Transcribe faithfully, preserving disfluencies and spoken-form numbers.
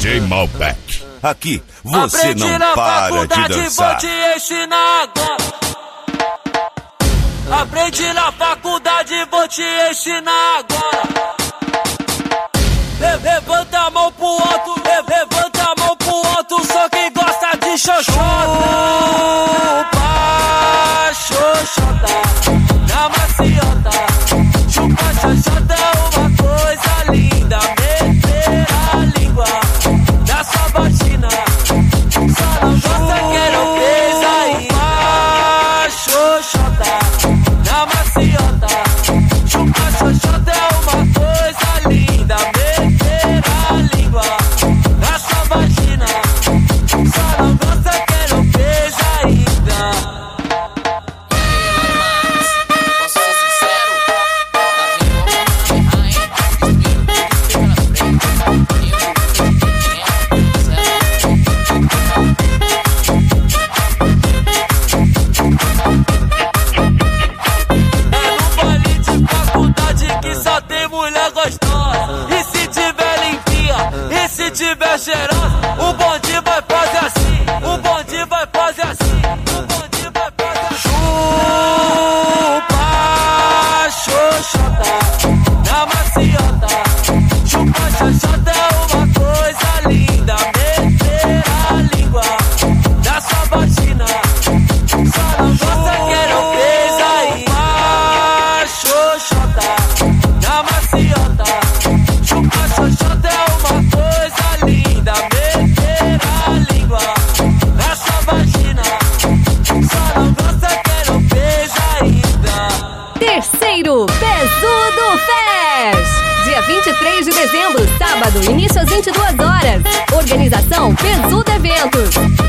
J Malbec. Aqui você Aprendi não na para de faculdade, dançar. vou te ensinar agora. Aprendi na faculdade, vou te ensinar agora. Le- Levanta a mão pro alto, le- levanta a mão pro alto, só quem gosta de xoxota. Chupa, xoxota, na maciota. Chupa, xoxota é uma coisa linda. Meter a língua na sua vagina, só não gosta que não fez ainda. Xoxota, na maciota. Chupa, xoxota é uma coisa linda. Meter a língua na sua vagina, só não gosta que não fez ainda. Posso ser sincero? Tá vendo como errar, hein? Espero que tudo esteja na frente. Eu, É no baile de faculdade que só tem mulher gostosa. E se tiver limpinha, e se tiver cheirosa, o bonde vai fazer assim, o bonde vai fazer assim, o bonde vai fazer assim. Chupa, xoxota, na maciota. Chupa, xoxota é uma coisa linda. Meter a língua na sua vagina, só não gosta que não fez ainda. Xoxota, na maciota. Chupa, xoxota é uma coisa linda. Meter a língua na sua vagina, só não gosta que não fez ainda. Terceiro Pesudo Fest. Dia vinte e três de dezembro, sábado, início às vinte e duas horas. Organização Pesudo Eventos.